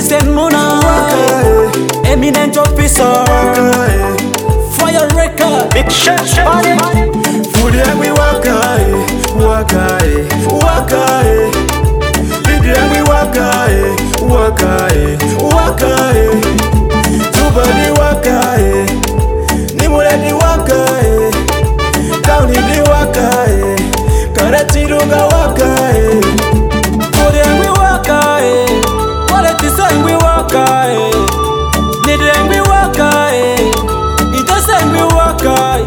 Vincent Muna, Eminent Officer, Fire Record, Big shot. Food and we waka, Lead and we waka, Tubali waka, Nimuledi waka, Down in the waka, Karatiruga waka, Food and we waka, Quality sang we waka, Need and we waka, It doesn't we waka,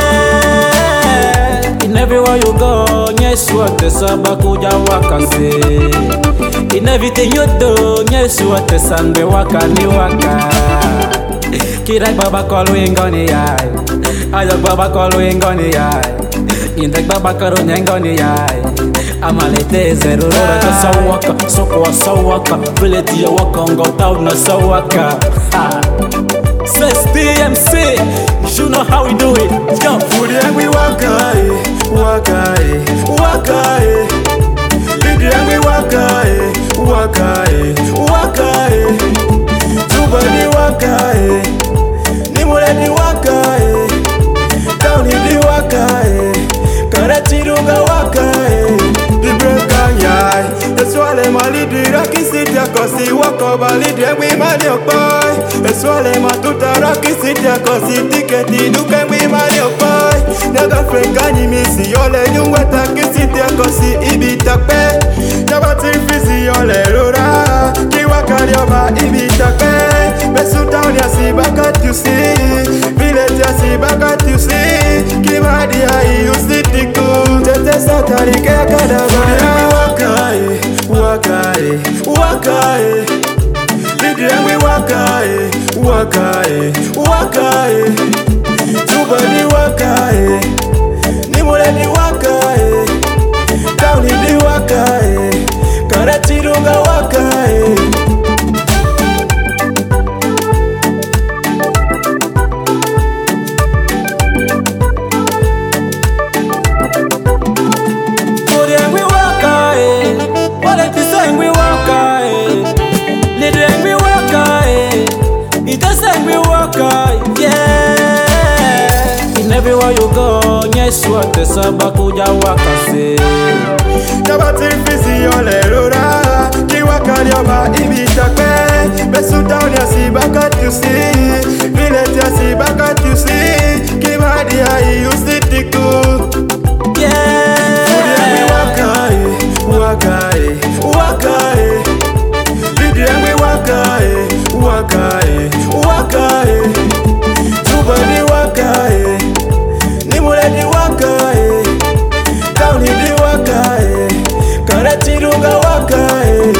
yeah. In everywhere you go, yes, what the sabakuja waka say. In everything you do, yes, what the sun be waka ni waka. Kirak baba kolwing goni yai, ayak baba kolwing goni yai. Indek baba karunyeng goni yai. Amalete zero rora ka sawaka, soko sawaka, bileti ya waka ngo tau na sawaka. Says DMC, you know how we do it. Go. Food and we waka, Lead and we waka, Tubali waka, Nimuledi waka, Down in the waka, Karatiruga waka, the breakanyai. That's why I'm a leader, I can sit here, cause he walk over leader, we money up boy. That's why I'm a tutor, I can sit here, cause he ticket, he do can we money up boy. Never friend can you miss your leg, you wet, I can sit here, cause he beat up pay. Never see fizzy your leg, he walk on your back, he beat up pay. Besu town, ya see back at you see. Village, ya see back at you see. Give idea, he used it to go. Tete satari, kekada, waka, Lead and we waka, Tubali waka, Nimuledi waka, Down in the waka, Karatiruga waka. Food and we waka, Quality sang we waka, Lead and we waka, It doesn't we waka, yeah. In everywhere you go, yes, what the sabakuja waka say. Nabati fizzy ole rora, kiwaka lyoba ibitake. Besu down ya si back you see, village ya si back you see. Kimadi ya use it to go. Yeah. Food and we waka, Lead and we waka, Tubali waka, Nimuledi waka, Down in the waka, Karatiruga waka.